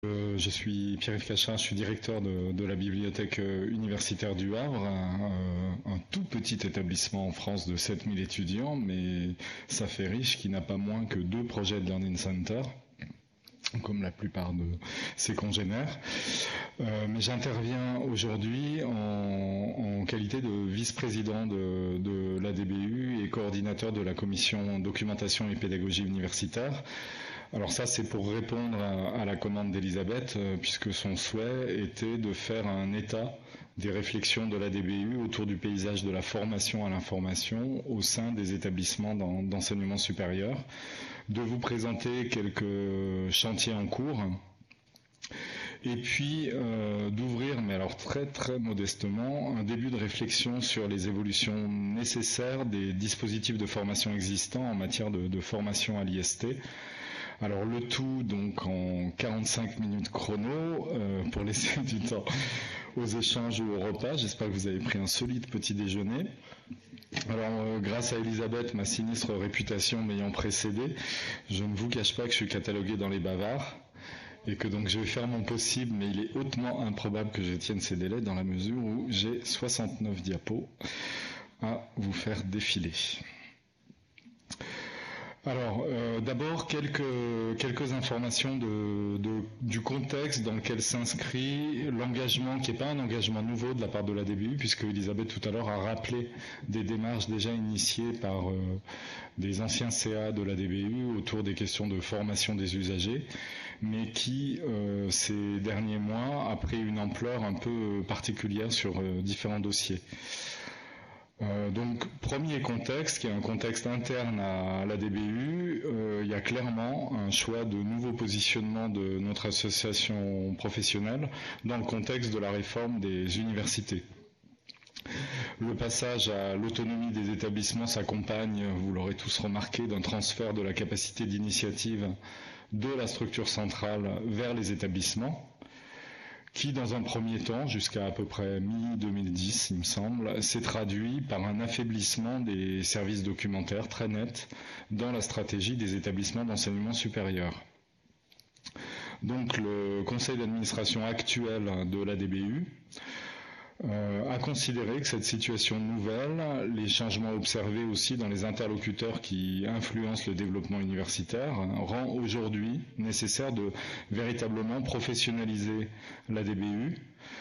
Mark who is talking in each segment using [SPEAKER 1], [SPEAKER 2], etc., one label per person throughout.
[SPEAKER 1] Je suis Pierre-Yves Cachin, je suis directeur de la bibliothèque universitaire du Havre, un tout petit établissement en France de 7000 étudiants, mais ça fait riche, qui n'a pas moins que 2 projets de Learning Center, comme la plupart de ses congénères. Mais j'interviens aujourd'hui en qualité de vice-président de l'ADBU et coordinateur de la commission documentation et pédagogie universitaire. Alors ça, c'est pour répondre à la commande d'Elisabeth, puisque son souhait était de faire un état des réflexions de l'ADBU autour du paysage de la formation à l'information au sein des établissements d'enseignement supérieur, de vous présenter quelques chantiers en cours, et puis d'ouvrir, mais alors très très modestement, un début de réflexion sur les évolutions nécessaires des dispositifs de formation existants en matière de formation à l'IST. Alors le tout donc en 45 minutes chrono pour laisser du temps aux échanges ou au repas. J'espère que vous avez pris un solide petit déjeuner. Alors grâce à Elisabeth, ma sinistre réputation m'ayant précédé, je ne vous cache pas que je suis catalogué dans les bavards et que donc je vais faire mon possible, mais il est hautement improbable que je tienne ces délais dans la mesure où j'ai 69 diapos à vous faire défiler. Alors, d'abord, quelques informations du contexte dans lequel s'inscrit l'engagement, qui n'est pas un engagement nouveau de la part de l'ADBU, puisque Elisabeth tout à l'heure a rappelé des démarches déjà initiées par des anciens CA de l'ADBU autour des questions de formation des usagers, mais qui, ces derniers mois, a pris une ampleur un peu particulière sur différents dossiers. Donc, premier contexte, qui est un contexte interne à l'ADBU, il y a clairement un choix de nouveau positionnement de notre association professionnelle dans le contexte de la réforme des universités. Le passage à l'autonomie des établissements s'accompagne, vous l'aurez tous remarqué, d'un transfert de la capacité d'initiative de la structure centrale vers les établissements, qui, dans un premier temps, jusqu'à à peu près mi-2010, il me semble, s'est traduit par un affaiblissement des services documentaires très net dans la stratégie des établissements d'enseignement supérieur. Donc le conseil d'administration actuel de l'ADBU a considéré que cette situation nouvelle, les changements observés aussi dans les interlocuteurs qui influencent le développement universitaire, rend aujourd'hui nécessaire de véritablement professionnaliser l'ADBU,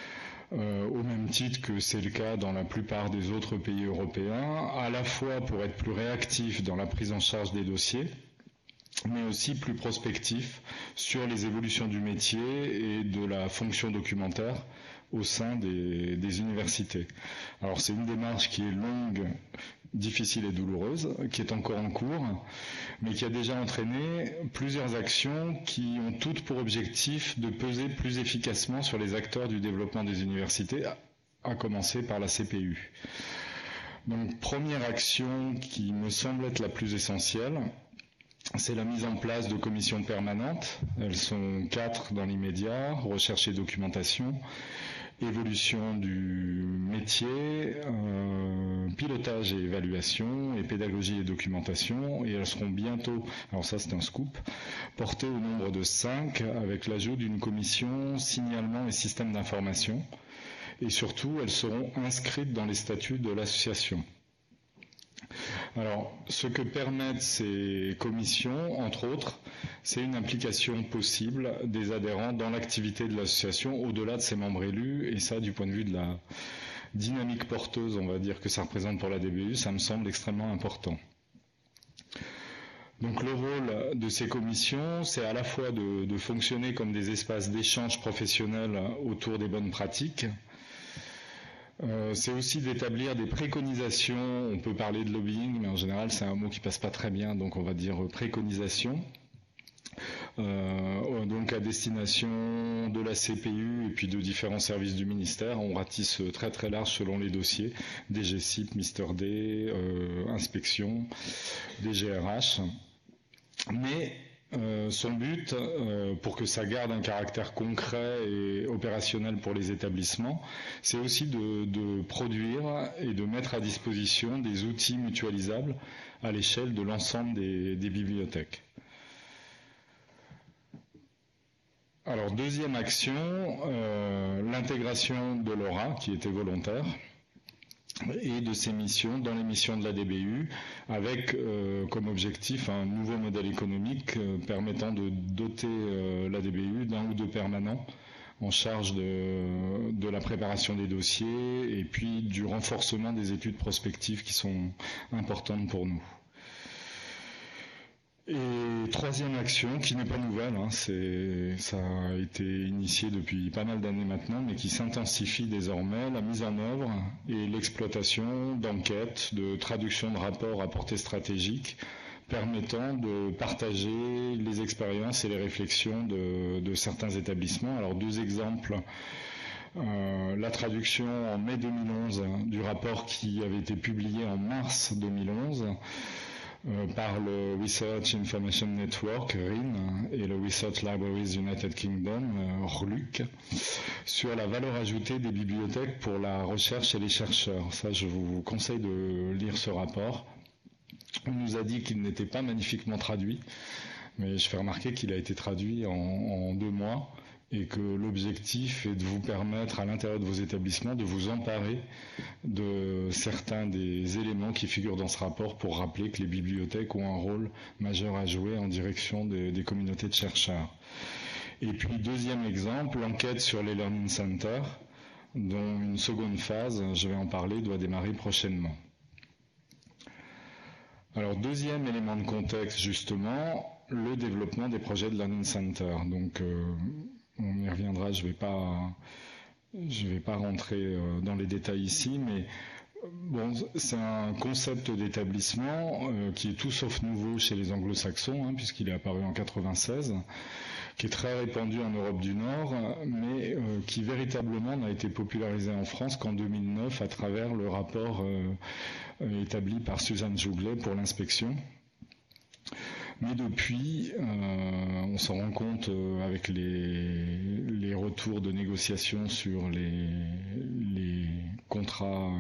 [SPEAKER 1] au même titre que c'est le cas dans la plupart des autres pays européens, à la fois pour être plus réactif dans la prise en charge des dossiers, mais aussi plus prospectif sur les évolutions du métier et de la fonction documentaire au sein des universités. Alors c'est une démarche qui est longue, difficile et douloureuse, qui est encore en cours, mais qui a déjà entraîné plusieurs actions qui ont toutes pour objectif de peser plus efficacement sur les acteurs du développement des universités, à commencer par la CPU. Donc première action qui me semble être la plus essentielle, c'est la mise en place de commissions permanentes. Elles sont 4 dans l'immédiat: recherche et documentation, évolution du métier, pilotage et évaluation, et pédagogie et documentation. Et elles seront bientôt, alors ça c'est un scoop, portées au nombre de 5 avec l'ajout d'une commission signalement et système d'information. Et surtout, elles seront inscrites dans les statuts de l'association. Alors, ce que permettent ces commissions, entre autres, c'est une implication possible des adhérents dans l'activité de l'association au-delà de ses membres élus, et ça, du point de vue de la dynamique porteuse, on va dire, que ça représente pour la DBU, ça me semble extrêmement important. Donc le rôle de ces commissions, c'est à la fois de fonctionner comme des espaces d'échange professionnels autour des bonnes pratiques. C'est aussi d'établir des préconisations. On peut parler de lobbying, mais en général c'est un mot qui passe pas très bien, donc on va dire préconisation. Donc à destination de la CPU et puis de différents services du ministère. On ratisse très très large selon les dossiers, DGCIP, Mister D, inspection, DGRH. Mais son but, pour que ça garde un caractère concret et opérationnel pour les établissements, c'est aussi de produire et de mettre à disposition des outils mutualisables à l'échelle de l'ensemble des bibliothèques. Alors, deuxième action, l'intégration de l'AURA, qui était volontaire, et de ses missions dans les missions de la DBU, avec comme objectif un nouveau modèle économique permettant de doter la DBU d'un ou deux permanents en charge de la préparation des dossiers et puis du renforcement des études prospectives qui sont importantes pour nous. Et troisième action, qui n'est pas nouvelle, ça a été initié depuis pas mal d'années maintenant, mais qui s'intensifie désormais, la mise en œuvre et l'exploitation d'enquêtes, de traduction de rapports à portée stratégique, permettant de partager les expériences et les réflexions de certains établissements. Alors deux exemples. La traduction en mai 2011 du rapport qui avait été publié en mars 2011 par le Research Information Network, RIN, et le Research Libraries United Kingdom, RLUC, sur la valeur ajoutée des bibliothèques pour la recherche et les chercheurs. Ça, je vous conseille de lire ce rapport. On nous a dit qu'il n'était pas magnifiquement traduit, mais je fais remarquer qu'il a été traduit en 2 mois et que l'objectif est de vous permettre à l'intérieur de vos établissements de vous emparer de certains des éléments qui figurent dans ce rapport pour rappeler que les bibliothèques ont un rôle majeur à jouer en direction des communautés de chercheurs. Et puis deuxième exemple, l'enquête sur les Learning Centers, dont une seconde phase, je vais en parler, doit démarrer prochainement. Alors deuxième élément de contexte justement, le développement des projets de Learning Center. Donc on y reviendra, je vais pas rentrer dans les détails ici, mais bon, c'est un concept d'établissement qui est tout sauf nouveau chez les anglo-saxons, puisqu'il est apparu en 96, qui est très répandu en Europe du Nord, mais qui véritablement n'a été popularisé en France qu'en 2009 à travers le rapport établi par Suzanne Jouglet pour l'inspection. Mais depuis, on s'en rend compte avec les retours de négociations sur les contrats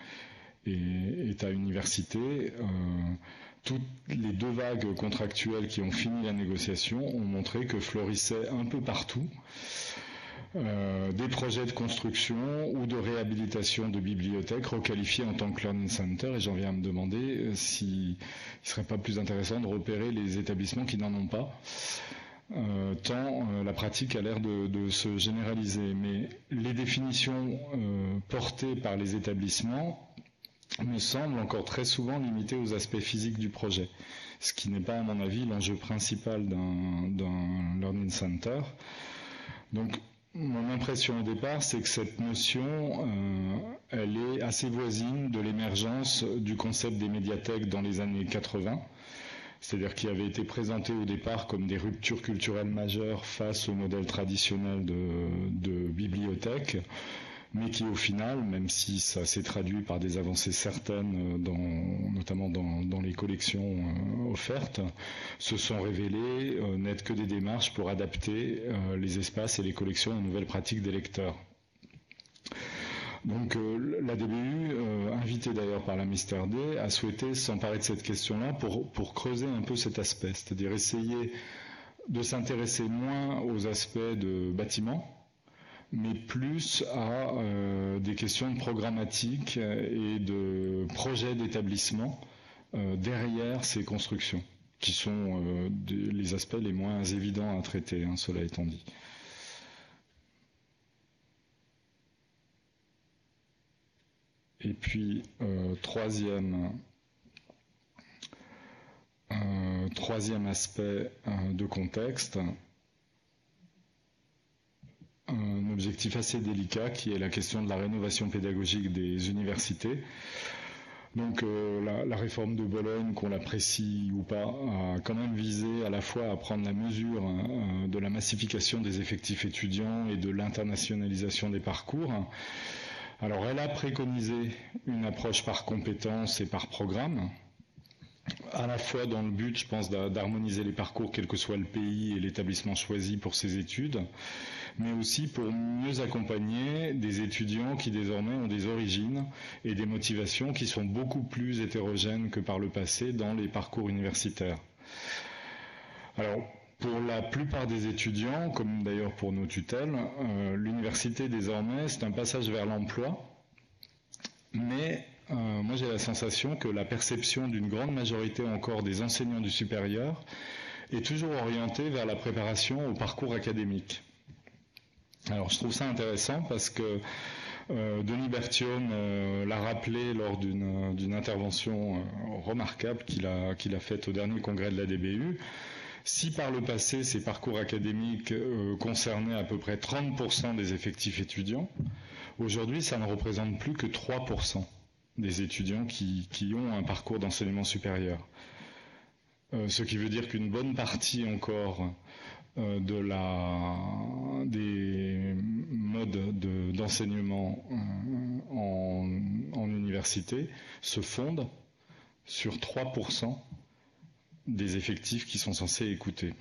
[SPEAKER 1] État-université. Toutes les 2 vagues contractuelles qui ont fini la négociation ont montré que florissaient un peu partout des projets de construction ou de réhabilitation de bibliothèques requalifiées en tant que Learning Center, et j'en viens à me demander s'il ne serait pas plus intéressant de repérer les établissements qui n'en ont pas, tant la pratique a l'air de se généraliser. Mais les définitions portées par les établissements me semblent encore très souvent limitées aux aspects physiques du projet, ce qui n'est pas, à mon avis, l'enjeu principal d'un Learning Center. Donc, mon impression au départ, c'est que cette notion, elle est assez voisine de l'émergence du concept des médiathèques dans les années 80, c'est-à-dire qui avait été présenté au départ comme des ruptures culturelles majeures face au modèle traditionnel de bibliothèque, mais qui au final, même si ça s'est traduit par des avancées certaines, notamment dans les collections offertes, se sont révélées n'être que des démarches pour adapter les espaces et les collections aux nouvelles pratiques des lecteurs. Donc la DBU, invitée d'ailleurs par la Mister D, a souhaité s'emparer de cette question-là pour creuser un peu cet aspect, c'est-à-dire essayer de s'intéresser moins aux aspects de bâtiments, mais plus à des questions de programmatique et de projets d'établissement derrière ces constructions, qui sont les aspects les moins évidents à traiter, cela étant dit. Et puis, troisième aspect de contexte, un objectif assez délicat qui est la question de la rénovation pédagogique des universités. Donc la réforme de Bologne, qu'on l'apprécie ou pas, a quand même visé à la fois à prendre la mesure de la massification des effectifs étudiants et de l'internationalisation des parcours. Alors elle a préconisé une approche par compétences et par programme, à la fois dans le but, je pense, d'harmoniser les parcours, quel que soit le pays et l'établissement choisi pour ces études, mais aussi pour mieux accompagner des étudiants qui désormais ont des origines et des motivations qui sont beaucoup plus hétérogènes que par le passé dans les parcours universitaires. Alors, Pour la plupart des étudiants, comme d'ailleurs pour nos tutelles, l'université désormais c'est un passage vers l'emploi, mais moi j'ai la sensation que la perception d'une grande majorité encore des enseignants du supérieur est toujours orientée vers la préparation au parcours académique. Alors je trouve ça intéressant parce que Denis Berthiaume l'a rappelé lors d'une intervention remarquable qu'il a faite au dernier congrès de la DBU. Si par le passé, ces parcours académiques concernaient à peu près 30% des effectifs étudiants, aujourd'hui, ça ne représente plus que 3% des étudiants qui ont un parcours d'enseignement supérieur. Ce qui veut dire qu'une bonne partie encore des modes d'enseignement en université se fondent sur 3% des effectifs qui sont censés écouter.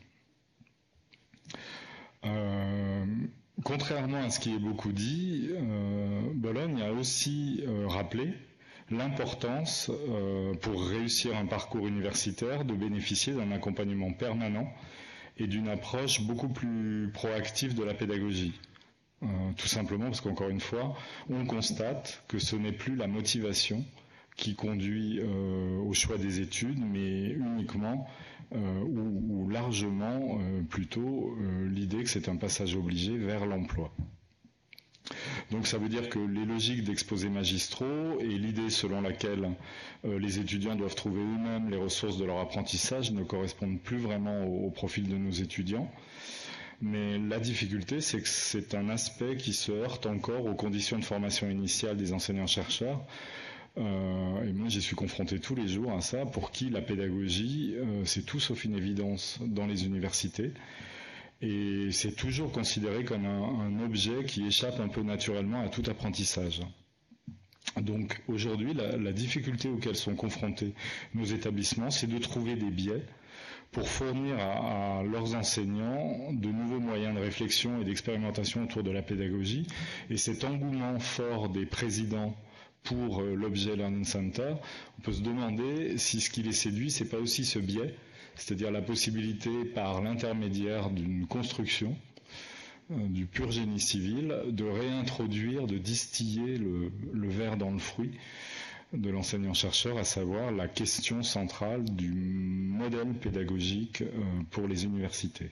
[SPEAKER 1] Contrairement à ce qui est beaucoup dit, Bologne a aussi rappelé l'importance pour réussir un parcours universitaire de bénéficier d'un accompagnement permanent et d'une approche beaucoup plus proactive de la pédagogie. Tout simplement parce qu'encore une fois, on constate que ce n'est plus la motivation qui conduit au choix des études, mais uniquement ou largement plutôt l'idée que c'est un passage obligé vers l'emploi. Donc ça veut dire que les logiques d'exposés magistraux et l'idée selon laquelle les étudiants doivent trouver eux-mêmes les ressources de leur apprentissage ne correspondent plus vraiment au profil de nos étudiants. Mais la difficulté, c'est que c'est un aspect qui se heurte encore aux conditions de formation initiale des enseignants-chercheurs. Et moi, j'y suis confronté tous les jours à ça, pour qui la pédagogie, c'est tout sauf une évidence dans les universités. Et c'est toujours considéré comme un objet qui échappe un peu naturellement à tout apprentissage. Donc aujourd'hui, la difficulté auxquelles sont confrontés nos établissements, c'est de trouver des biais pour fournir à leurs enseignants de nouveaux moyens de réflexion et d'expérimentation autour de la pédagogie. Et cet engouement fort des présidents pour l'objet Learning Center, on peut se demander si ce qui les séduit, c'est pas aussi ce biais, c'est-à-dire la possibilité par l'intermédiaire d'une construction, du pur génie civil, de réintroduire, de distiller le ver dans le fruit de l'enseignant-chercheur, à savoir la question centrale du modèle pédagogique pour les universités.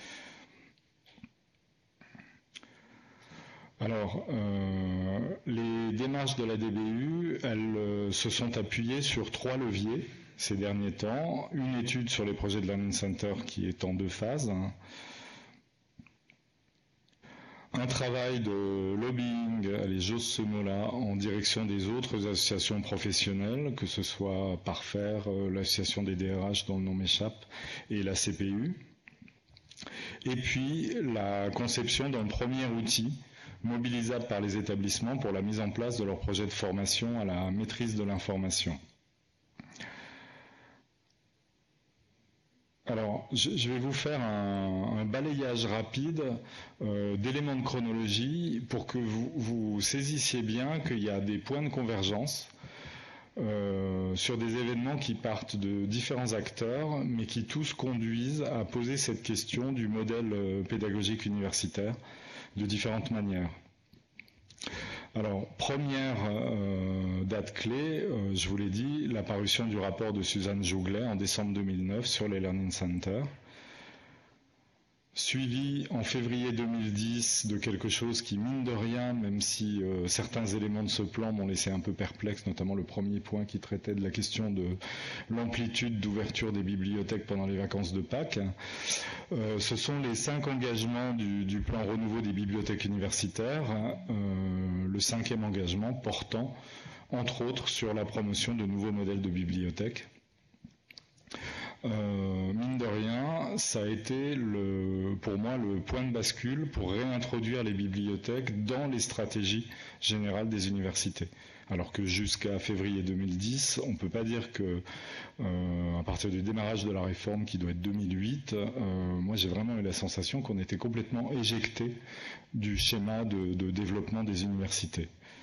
[SPEAKER 1] Alors, les démarches de la DBU, elles se sont appuyées sur 3 leviers ces derniers temps. Une étude sur les projets de Learning Center qui est en 2 phases. Un travail de lobbying, allez, j'ose ce mot-là, en direction des autres associations professionnelles, que ce soit Parfaire, l'association des DRH dont le nom m'échappe, et la CPU. Et puis la conception d'un premier outil mobilisable par les établissements pour la mise en place de leur projet de formation à la maîtrise de l'information. Alors, je vais vous faire un balayage rapide d'éléments de chronologie pour que vous saisissiez bien qu'il y a des points de convergence sur des événements qui partent de différents acteurs, mais qui tous conduisent à poser cette question du modèle pédagogique universitaire de différentes manières. Alors, première date clé, je vous l'ai dit, la parution du rapport de Suzanne Jouglet en décembre 2009 sur les Learning Centers, suivi en février 2010 de quelque chose qui, mine de rien, même si certains éléments de ce plan m'ont laissé un peu perplexe, notamment le premier point qui traitait de la question de l'amplitude d'ouverture des bibliothèques pendant les vacances de Pâques. Ce sont les 5 engagements du plan renouveau des bibliothèques universitaires, le 5e engagement portant, entre autres, sur la promotion de nouveaux modèles de bibliothèques. Mine de rien, ça a été pour moi le point de bascule pour réintroduire les bibliothèques dans les stratégies générales des universités. Alors que jusqu'à février 2010, on ne peut pas dire que, à partir du démarrage de la réforme qui doit être 2008, moi j'ai vraiment eu la sensation qu'on était complètement éjecté du schéma de développement des universités.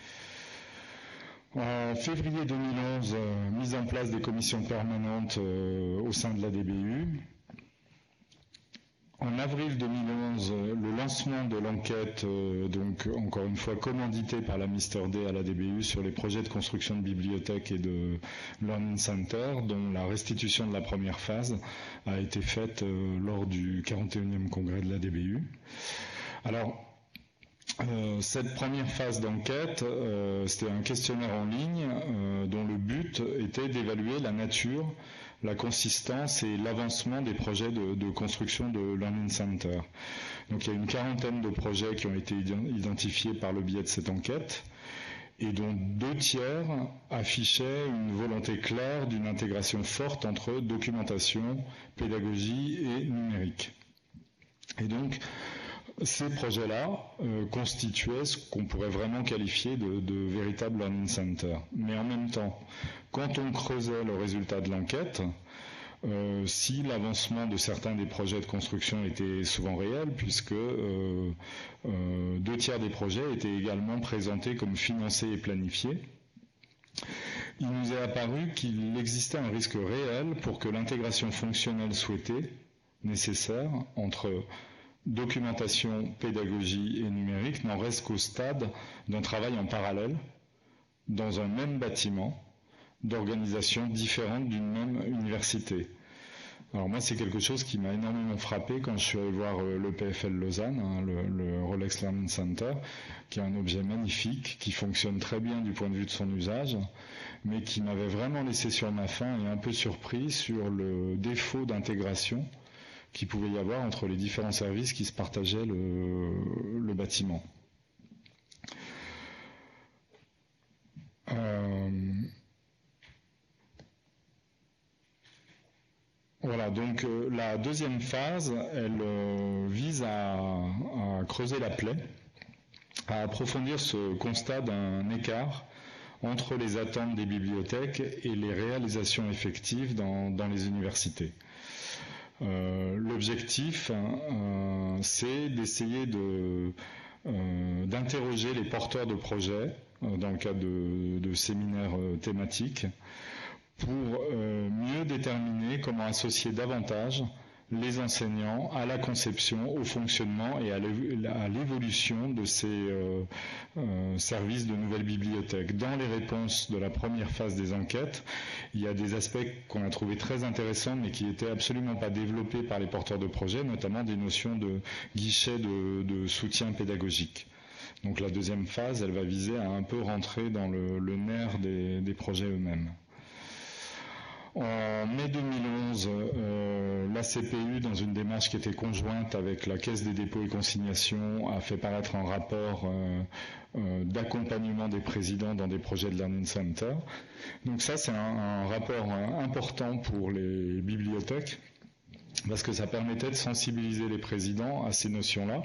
[SPEAKER 1] En février 2011, mise en place des commissions permanentes au sein de la DBU. En avril 2011, le lancement de l'enquête, donc encore une fois commanditée par la Mister D à la DBU sur les projets de construction de bibliothèques et de learning center, dont la restitution de la première phase a été faite lors du 41e congrès de la DBU. Alors, cette première phase d'enquête, c'était un questionnaire en ligne dont le but était d'évaluer la nature, la consistance et l'avancement des projets de construction de Learning Center. Donc il y a une quarantaine de projets qui ont été identifiés par le biais de cette enquête et dont 2/3 affichaient une volonté claire d'une intégration forte entre documentation, pédagogie et numérique. Et donc, ces projets-là constituaient ce qu'on pourrait vraiment qualifier de véritables learning centers. Mais en même temps, quand on creusait le résultat de l'enquête, si l'avancement de certains des projets de construction était souvent réel, puisque 2/3 des projets étaient également présentés comme financés et planifiés, il nous est apparu qu'il existait un risque réel pour que l'intégration fonctionnelle souhaitée, nécessaire, entre documentation, pédagogie et numérique n'en reste qu'au stade d'un travail en parallèle dans un même bâtiment d'organisation différente d'une même université. Alors moi, c'est quelque chose qui m'a énormément frappé quand je suis allé voir le PFL Lausanne, le Rolex Learning Center, qui est un objet magnifique, qui fonctionne très bien du point de vue de son usage, mais qui m'avait vraiment laissé sur ma faim et un peu surpris sur le défaut d'intégration qu'il pouvait y avoir entre les différents services qui se partageaient le bâtiment. Voilà, donc la deuxième phase, elle vise à creuser la plaie, à approfondir ce constat d'un écart entre les attentes des bibliothèques et les réalisations effectives dans les universités. L'objectif, c'est d'essayer d'interroger les porteurs de projets dans le cadre de séminaires thématiques pour mieux déterminer comment associer davantage les enseignants à la conception, au fonctionnement et à l'évolution de ces services de nouvelles bibliothèques. Dans les réponses de la première phase des enquêtes, il y a des aspects qu'on a trouvés très intéressants mais qui n'étaient absolument pas développés par les porteurs de projets, notamment des notions de guichet de soutien pédagogique. Donc la deuxième phase, elle va viser à un peu rentrer dans le nerf des projets eux-mêmes. En mai 2011, la CPU, dans une démarche qui était conjointe avec la Caisse des dépôts et consignations, a fait paraître un rapport d'accompagnement des présidents dans des projets de Learning Center. Donc ça, c'est un rapport important pour les bibliothèques, parce que ça permettait de sensibiliser les présidents à ces notions-là.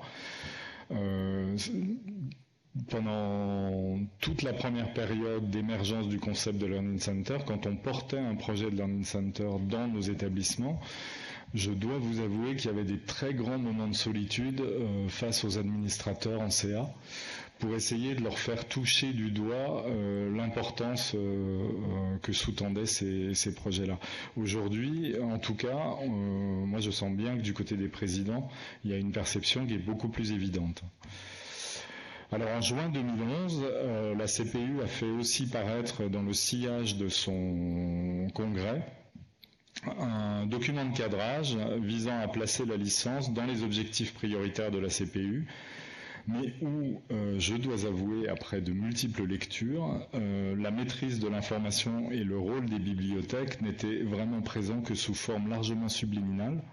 [SPEAKER 1] Pendant toute la première période d'émergence du concept de Learning Center, quand on portait un projet de Learning Center dans nos établissements, je dois vous avouer qu'il y avait des très grands moments de solitude face aux administrateurs en CA pour essayer de leur faire toucher du doigt l'importance que sous-tendaient ces projets-là. Aujourd'hui, en tout cas, moi je sens bien que du côté des présidents, il y a une perception qui est beaucoup plus évidente. Alors en juin 2011, la CPU a fait aussi paraître dans le sillage de son congrès un document de cadrage visant à placer la licence dans les objectifs prioritaires de la CPU, mais où, je dois avouer, après de multiples lectures, la maîtrise de l'information et le rôle des bibliothèques n'étaient vraiment présents que sous forme largement subliminale,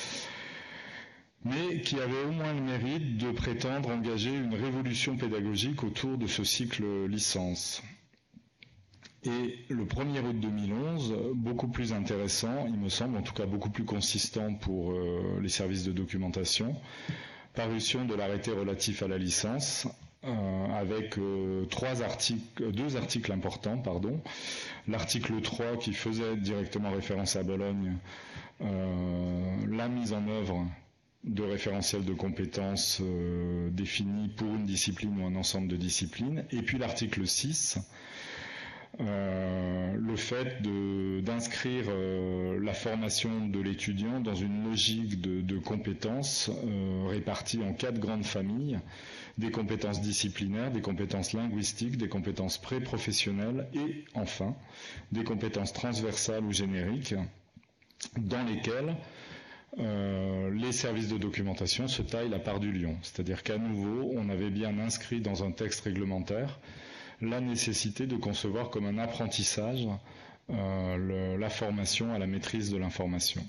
[SPEAKER 1] mais qui avait au moins le mérite de prétendre engager une révolution pédagogique autour de ce cycle licence. Et le 1er août 2011, beaucoup plus intéressant, il me semble, en tout cas beaucoup plus consistant pour les services de documentation, parution de l'arrêté relatif à la licence, avec deux articles importants, l'article 3 qui faisait directement référence à Bologne, la mise en œuvre de référentiels de compétences définis pour une discipline ou un ensemble de disciplines, et puis l'article 6 le fait d'inscrire la formation de l'étudiant dans une logique de compétences réparties en 4 grandes familles, des compétences disciplinaires, des compétences linguistiques, des compétences pré-professionnelles et enfin des compétences transversales ou génériques dans lesquelles les services de documentation se taillent la part du lion. C'est-à-dire qu'à nouveau, on avait bien inscrit dans un texte réglementaire la nécessité de concevoir comme un apprentissage la formation à la maîtrise de l'information.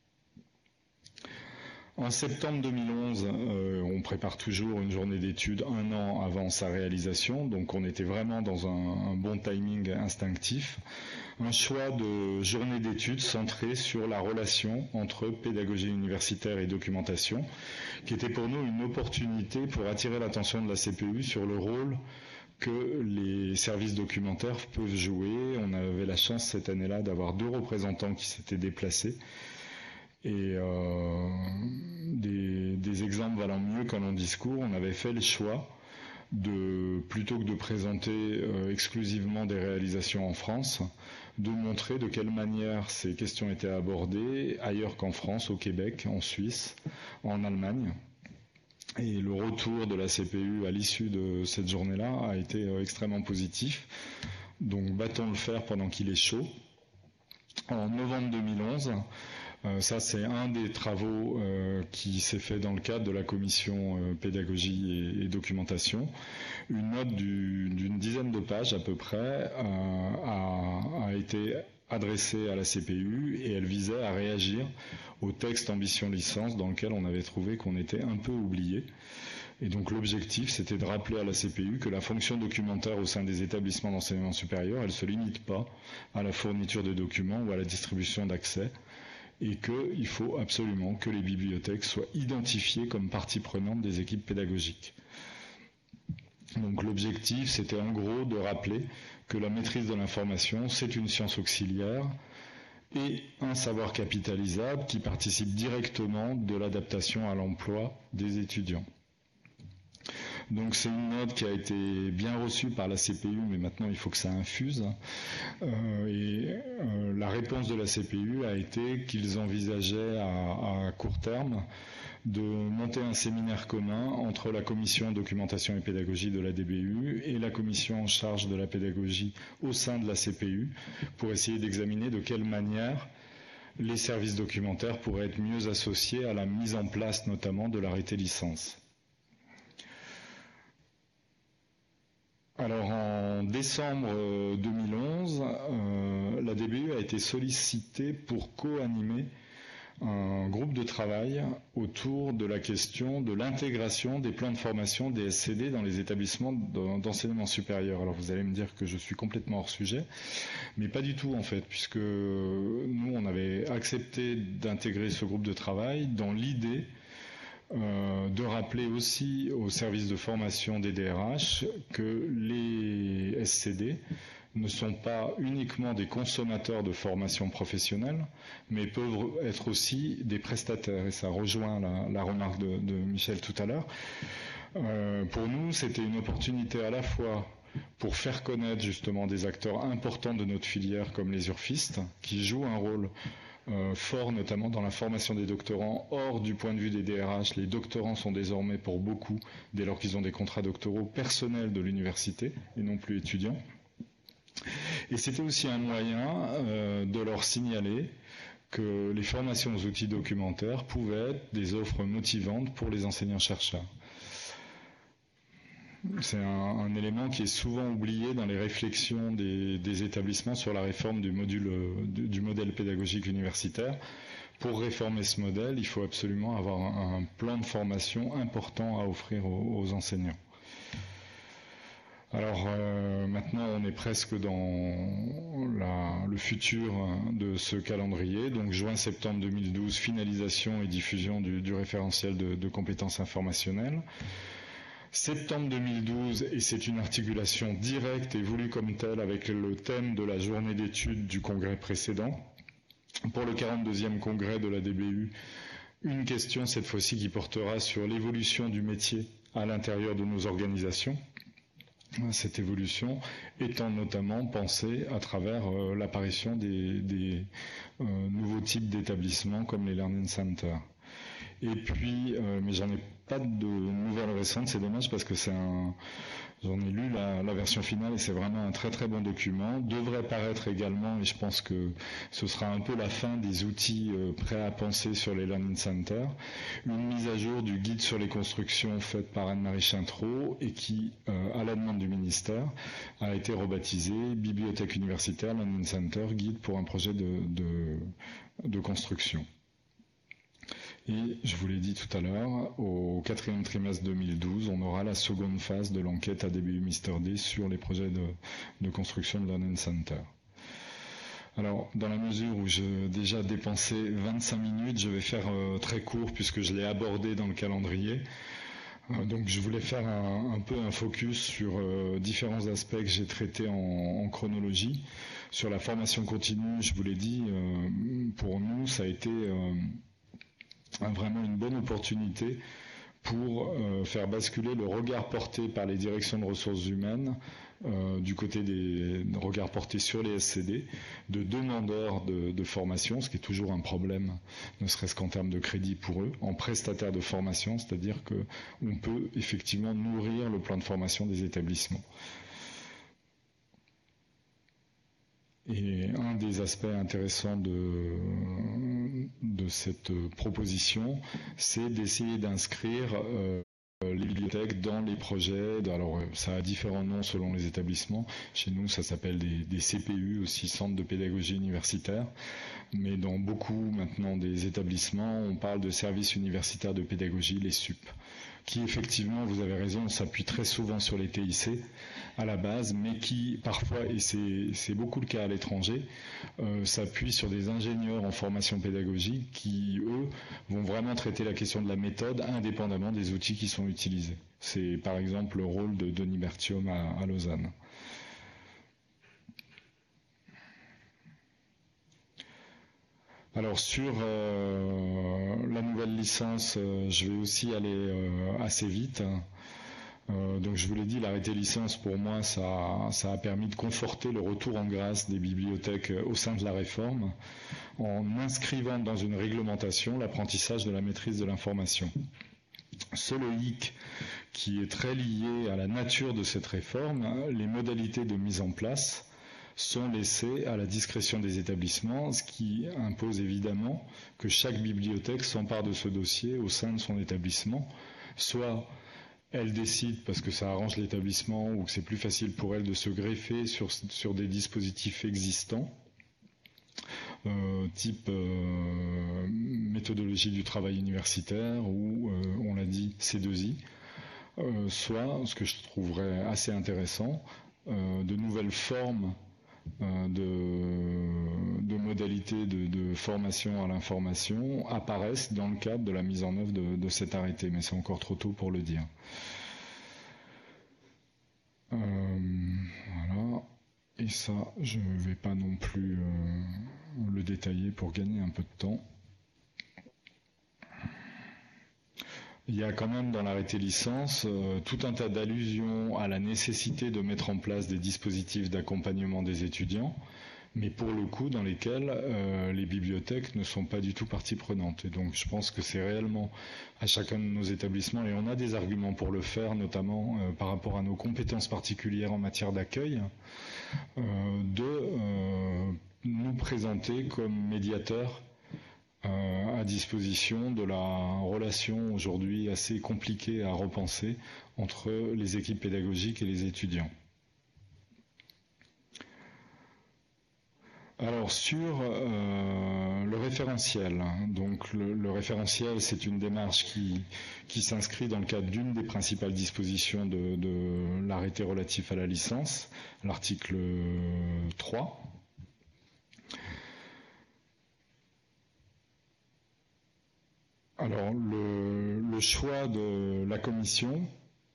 [SPEAKER 1] En septembre 2011, on prépare toujours une journée d'études 1 an avant sa réalisation, donc on était vraiment dans un bon timing instinctif. Un choix de journée d'études centré sur la relation entre pédagogie universitaire et documentation, qui était pour nous une opportunité pour attirer l'attention de la CPU sur le rôle que les services documentaires peuvent jouer. On avait la chance cette année-là d'avoir 2 représentants qui s'étaient déplacés. Et des exemples valant mieux qu'un long discours, on avait fait le choix plutôt que de présenter exclusivement des réalisations en France, de montrer de quelle manière ces questions étaient abordées ailleurs qu'en France, au Québec, en Suisse, en Allemagne. Et le retour de la CPU à l'issue de cette journée-là a été extrêmement positif. Donc battons le fer pendant qu'il est chaud. En novembre 2011, ça c'est un des travaux qui s'est fait dans le cadre de la commission pédagogie et documentation. Une note d'une dizaine de pages à peu près a été adressée à la CPU et elle visait à réagir au texte ambition licence dans lequel on avait trouvé qu'on était un peu oublié. Et donc l'objectif, c'était de rappeler à la CPU que la fonction documentaire au sein des établissements d'enseignement supérieur, elle ne se limite pas à la fourniture de documents ou à la distribution d'accès, et qu'il faut absolument que les bibliothèques soient identifiées comme partie prenante des équipes pédagogiques. Donc l'objectif, c'était en gros de rappeler que la maîtrise de l'information, c'est une science auxiliaire et un savoir capitalisable qui participe directement de l'adaptation à l'emploi des étudiants. Donc c'est une note qui a été bien reçue par la CPU, mais maintenant il faut que ça infuse. La réponse de la CPU a été qu'ils envisageaient à court terme de monter un séminaire commun entre la commission documentation et pédagogie de la DBU et la commission en charge de la pédagogie au sein de la CPU pour essayer d'examiner de quelle manière les services documentaires pourraient être mieux associés à la mise en place notamment de l'arrêté licence. Alors en décembre 2011, la DBU a été sollicitée pour co-animer un groupe de travail autour de la question de l'intégration des plans de formation des SCD dans les établissements d'enseignement supérieur. Alors vous allez me dire que je suis complètement hors sujet, mais pas du tout en fait, puisque nous on avait accepté d'intégrer ce groupe de travail dans l'idée de rappeler aussi aux services de formation des DRH que les SCD ne sont pas uniquement des consommateurs de formation professionnelle, mais peuvent être aussi des prestataires. Et ça rejoint la remarque de Michel tout à l'heure. Pour nous, c'était une opportunité à la fois pour faire connaître justement des acteurs importants de notre filière comme les urfistes, qui jouent un rôle fort notamment dans la formation des doctorants. Or, du point de vue des DRH, les doctorants sont désormais pour beaucoup, dès lors qu'ils ont des contrats doctoraux, personnels de l'université et non plus étudiants. Et c'était aussi un moyen de leur signaler que les formations aux outils documentaires pouvaient être des offres motivantes pour les enseignants-chercheurs. C'est un élément qui est souvent oublié dans les réflexions des établissements sur la réforme du modèle pédagogique universitaire. Pour réformer ce modèle, il faut absolument avoir un plan de formation important à offrir aux enseignants. Alors maintenant on est presque dans le futur de ce calendrier, donc juin-septembre 2012, finalisation et diffusion du référentiel de compétences informationnelles. Septembre 2012, et c'est une articulation directe et voulue comme telle avec le thème de la journée d'études du congrès précédent. Pour le 42e congrès de la DBU, une question cette fois-ci qui portera sur l'évolution du métier à l'intérieur de nos organisations. cette évolution étant notamment pensée à travers l'apparition des nouveaux types d'établissements comme les Learning Centers. Et puis, mais j'en ai pas de nouvelles récentes, c'est dommage parce que j'en ai lu la version finale et c'est vraiment un très très bon document. Devrait paraître également, et je pense que ce sera un peu la fin des outils prêts à penser sur les Learning Centers, une mise à jour du guide sur les constructions faite par Anne-Marie Chintreau et qui, à la demande du ministère, a été rebaptisé Bibliothèque universitaire Learning Center, guide pour un projet de construction. Et je vous l'ai dit tout à l'heure, au 4e trimestre 2012, on aura la seconde phase de l'enquête ADBU Mister D sur les projets de construction de Learning Center. Alors, dans la mesure où j'ai déjà dépensé 25 minutes, je vais faire très court puisque je l'ai abordé dans le calendrier. Donc je voulais faire un peu un focus sur différents aspects que j'ai traités en chronologie. Sur la formation continue, je vous l'ai dit, pour nous, ça a été vraiment une bonne opportunité pour faire basculer le regard porté par les directions de ressources humaines du côté des regards portés sur les SCD, de demandeurs de formation, ce qui est toujours un problème, ne serait-ce qu'en termes de crédit pour eux, en prestataire de formation, c'est-à-dire qu'on peut effectivement nourrir le plan de formation des établissements. Et un des aspects intéressants de cette proposition, c'est d'essayer d'inscrire les bibliothèques dans les projets. Alors, ça a différents noms selon les établissements. Chez nous, ça s'appelle des CPU, aussi centres de pédagogie universitaire. Mais dans beaucoup maintenant des établissements, on parle de services universitaires de pédagogie, les SUP, qui effectivement, vous avez raison, s'appuient très souvent sur les TIC à la base, mais qui parfois, et c'est beaucoup le cas à l'étranger, s'appuient sur des ingénieurs en formation pédagogique qui, eux, vont vraiment traiter la question de la méthode indépendamment des outils qui sont utilisés. C'est par exemple le rôle de Denis Berthiaume à Lausanne. Alors sur la nouvelle licence, je vais aussi aller assez vite. Donc je vous l'ai dit, l'arrêté licence pour moi ça a permis de conforter le retour en grâce des bibliothèques au sein de la réforme en inscrivant dans une réglementation l'apprentissage de la maîtrise de l'information. Seul hic qui est très lié à la nature de cette réforme, les modalités de mise en place sont laissées à la discrétion des établissements, ce qui impose évidemment que chaque bibliothèque s'empare de ce dossier au sein de son établissement, soit elle décide parce que ça arrange l'établissement ou que c'est plus facile pour elle de se greffer sur des dispositifs existants, type méthodologie du travail universitaire ou, on l'a dit, C2I, soit, ce que je trouverais assez intéressant, de nouvelles formes de modalités de formation à l'information apparaissent dans le cadre de la mise en œuvre de cet arrêté, mais c'est encore trop tôt pour le dire. Voilà. Et ça, je ne vais pas non plus le détailler pour gagner un peu de temps. Il y a quand même dans l'arrêté licence tout un tas d'allusions à la nécessité de mettre en place des dispositifs d'accompagnement des étudiants, mais pour le coup dans lesquels les bibliothèques ne sont pas du tout partie prenante. Et donc je pense que c'est réellement à chacun de nos établissements, et on a des arguments pour le faire, notamment par rapport à nos compétences particulières en matière d'accueil, de nous présenter comme médiateurs à disposition de la relation aujourd'hui assez compliquée à repenser entre les équipes pédagogiques et les étudiants. Alors sur le référentiel, donc le référentiel c'est une démarche qui s'inscrit dans le cadre d'une des principales dispositions de l'arrêté relatif à la licence, l'article 3. Alors le choix de la commission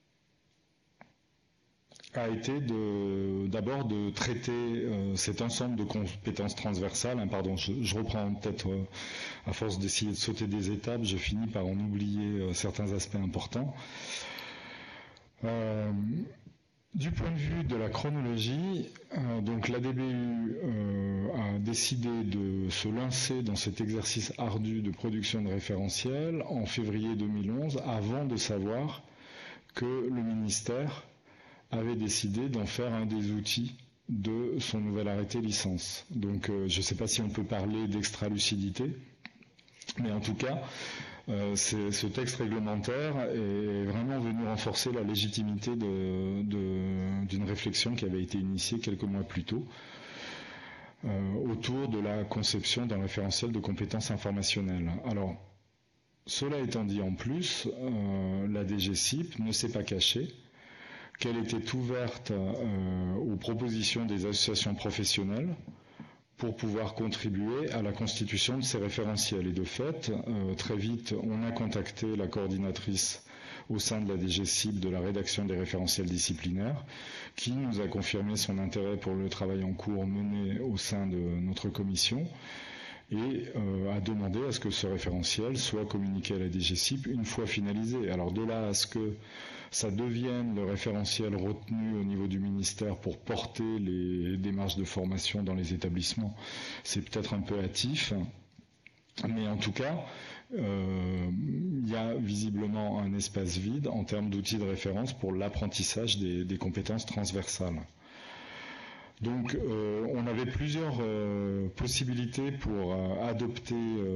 [SPEAKER 1] a été d'abord de traiter cet ensemble de compétences transversales. Pardon, je reprends peut-être, à force d'essayer de sauter des étapes, je finis par en oublier certains aspects importants. Du point de vue de la chronologie, donc l'ADBU a décidé de se lancer dans cet exercice ardu de production de référentiels en février 2011, avant de savoir que le ministère avait décidé d'en faire un des outils de son nouvel arrêté licence. Donc je ne sais pas si on peut parler d'extra-lucidité, mais en tout cas, ce texte réglementaire est vraiment venu renforcer la légitimité d'une réflexion qui avait été initiée quelques mois plus tôt autour de la conception d'un référentiel de compétences informationnelles. Alors, cela étant dit en plus, la DGCIP ne s'est pas cachée qu'elle était ouverte aux propositions des associations professionnelles pour pouvoir contribuer à la constitution de ces référentiels. Et de fait, très vite, on a contacté la coordinatrice au sein de la DGCIP de la rédaction des référentiels disciplinaires, qui nous a confirmé son intérêt pour le travail en cours mené au sein de notre commission, et a demandé à ce que ce référentiel soit communiqué à la DGCIP une fois finalisé. Alors de là à ce que ça devienne le référentiel retenu au niveau du ministère pour porter les démarches de formation dans les établissements, c'est peut-être un peu hâtif, mais en tout cas, il y a visiblement un espace vide en termes d'outils de référence pour l'apprentissage des compétences transversales. Donc on avait plusieurs possibilités pour adopter,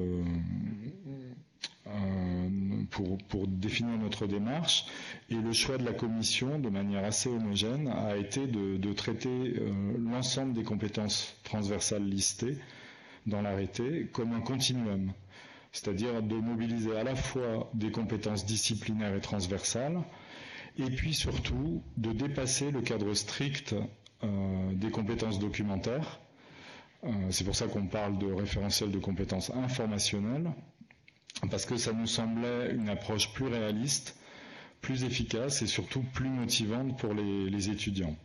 [SPEAKER 1] pour définir notre démarche, et le choix de la commission, de manière assez homogène, a été de traiter l'ensemble des compétences transversales listées dans l'arrêté comme un continuum, c'est-à-dire de mobiliser à la fois des compétences disciplinaires et transversales, et puis surtout de dépasser le cadre strict des compétences documentaires. C'est pour ça qu'on parle de référentiel de compétences informationnelles, parce que ça nous semblait une approche plus réaliste, plus efficace et surtout plus motivante pour les étudiants.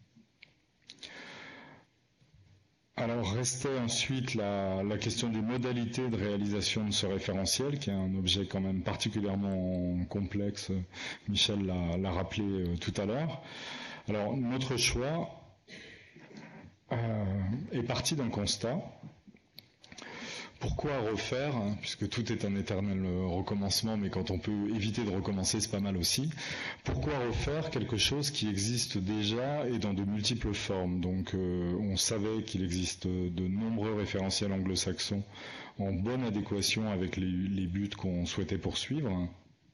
[SPEAKER 1] Alors restait ensuite la question des modalités de réalisation de ce référentiel, qui est un objet quand même particulièrement complexe. Michel l'a rappelé tout à l'heure. Alors notre choix est parti d'un constat. Pourquoi refaire, puisque tout est un éternel recommencement, mais quand on peut éviter de recommencer, c'est pas mal aussi. Pourquoi refaire quelque chose qui existe déjà et dans de multiples formes? Donc on savait qu'il existe de nombreux référentiels anglo-saxons en bonne adéquation avec les buts qu'on souhaitait poursuivre,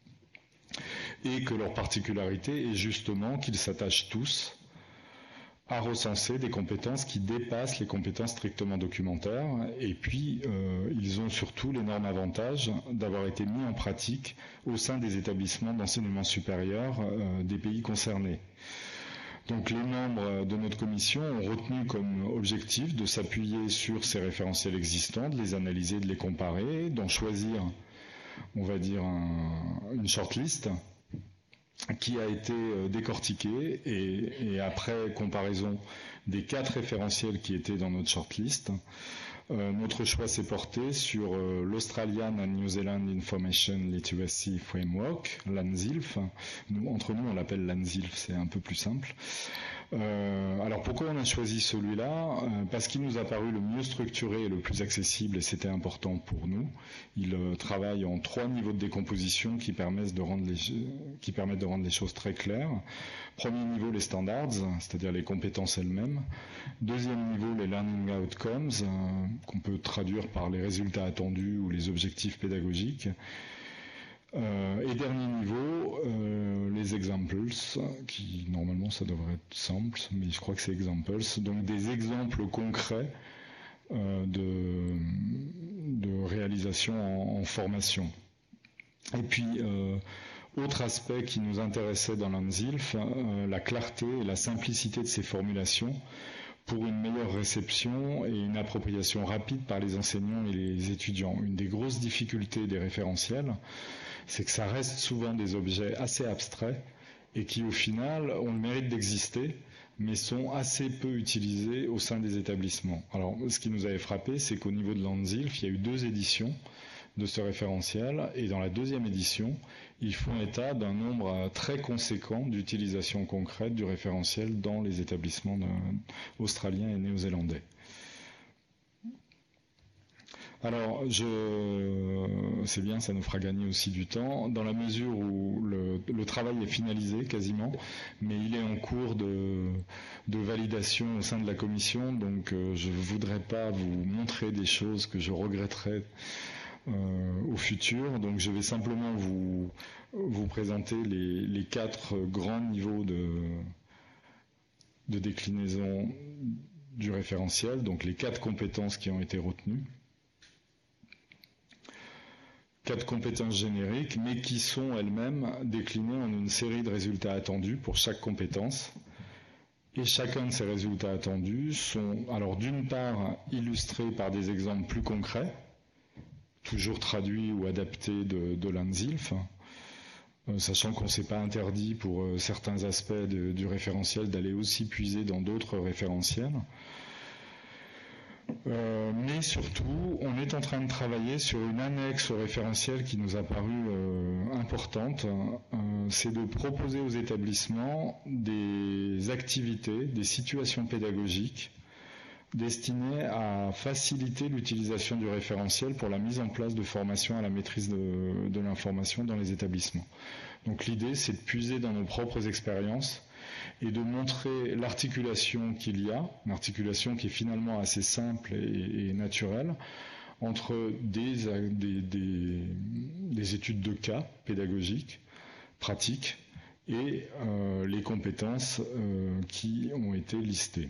[SPEAKER 1] et que leur particularité est justement qu'ils s'attachent tous à recenser des compétences qui dépassent les compétences strictement documentaires, et puis ils ont surtout l'énorme avantage d'avoir été mis en pratique au sein des établissements d'enseignement supérieur des pays concernés. Donc les membres de notre commission ont retenu comme objectif de s'appuyer sur ces référentiels existants, de les analyser, de les comparer, d'en choisir, on va dire, une shortlist qui a été décortiqué, et après comparaison des 4 référentiels qui étaient dans notre shortlist, notre choix s'est porté sur l'Australian and New Zealand Information Literacy Framework, l'ANZILF. Entre nous, on l'appelle l'ANZILF, c'est un peu plus simple. Alors pourquoi on a choisi celui-là? Parce qu'il nous a paru le mieux structuré et le plus accessible, et c'était important pour nous. Il travaille en 3 niveaux de décomposition qui permettent de rendre les choses très claires. Premier niveau, les standards, c'est-à-dire les compétences elles-mêmes. Deuxième niveau, les learning outcomes, qu'on peut traduire par les résultats attendus ou les objectifs pédagogiques. Et dernier niveau, les examples, qui normalement ça devrait être samples, mais je crois que c'est examples, donc des exemples concrets de réalisation en formation. Et puis, autre aspect qui nous intéressait dans l'ANZILF, la clarté et la simplicité de ces formulations pour une meilleure réception et une appropriation rapide par les enseignants et les étudiants. Une des grosses difficultés des référentiels, c'est que ça reste souvent des objets assez abstraits et qui au final ont le mérite d'exister, mais sont assez peu utilisés au sein des établissements. Alors ce qui nous avait frappé, c'est qu'au niveau de l'ANZILF, il y a eu 2 éditions de ce référentiel, et dans la deuxième édition, ils font état d'un nombre très conséquent d'utilisations concrètes du référentiel dans les établissements australiens et néo-zélandais. Alors, c'est bien, ça nous fera gagner aussi du temps, dans la mesure où le travail est finalisé quasiment, mais il est en cours de validation au sein de la commission, donc je ne voudrais pas vous montrer des choses que je regretterais au futur, donc je vais simplement vous présenter les 4 grands niveaux de déclinaison du référentiel, donc les 4 compétences qui ont été retenues. 4 compétences génériques, mais qui sont elles-mêmes déclinées en une série de résultats attendus pour chaque compétence. Et chacun de ces résultats attendus sont, alors d'une part, illustrés par des exemples plus concrets, toujours traduits ou adaptés de l'ANZILF, sachant qu'on ne s'est pas interdit pour certains aspects du référentiel d'aller aussi puiser dans d'autres référentiels. Mais surtout, on est en train de travailler sur une annexe au référentiel qui nous a paru importante. C'est de proposer aux établissements des activités, des situations pédagogiques destinées à faciliter l'utilisation du référentiel pour la mise en place de formations à la maîtrise de l'information dans les établissements. Donc l'idée, c'est de puiser dans nos propres expériences et de montrer l'articulation qu'il y a, une articulation qui est finalement assez simple et naturelle, entre des études de cas pédagogiques, pratiques, et les compétences qui ont été listées.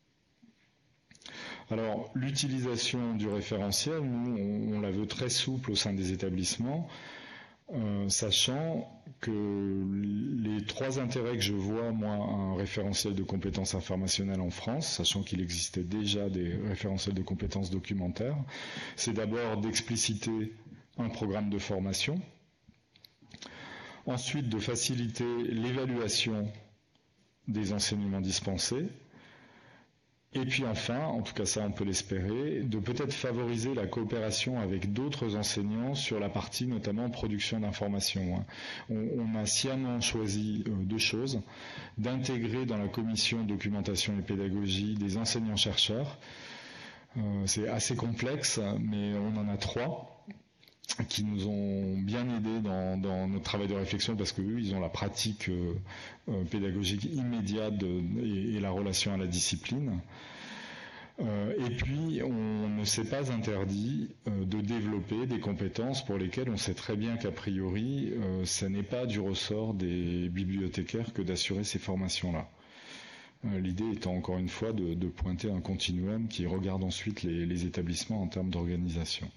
[SPEAKER 1] Alors, l'utilisation du référentiel, nous, on la veut très souple au sein des établissements, sachant que les 3 intérêts que je vois, moi, un référentiel de compétences informationnelles en France, sachant qu'il existait déjà des référentiels de compétences documentaires, c'est d'abord d'expliciter un programme de formation, ensuite de faciliter l'évaluation des enseignements dispensés, et puis enfin, en tout cas ça on peut l'espérer, de peut-être favoriser la coopération avec d'autres enseignants sur la partie notamment production d'informations. On a sciemment choisi 2 choses, d'intégrer dans la commission documentation et pédagogie des enseignants-chercheurs. C'est assez complexe, mais on en a 3 qui nous ont bien aidés dans notre travail de réflexion parce qu'eux, ils ont la pratique pédagogique immédiate et la relation à la discipline. Et puis, on ne s'est pas interdit de développer des compétences pour lesquelles on sait très bien qu'a priori, ce n'est pas du ressort des bibliothécaires que d'assurer ces formations-là. L'idée étant encore une fois de pointer un continuum qui regarde ensuite les établissements en termes d'organisation.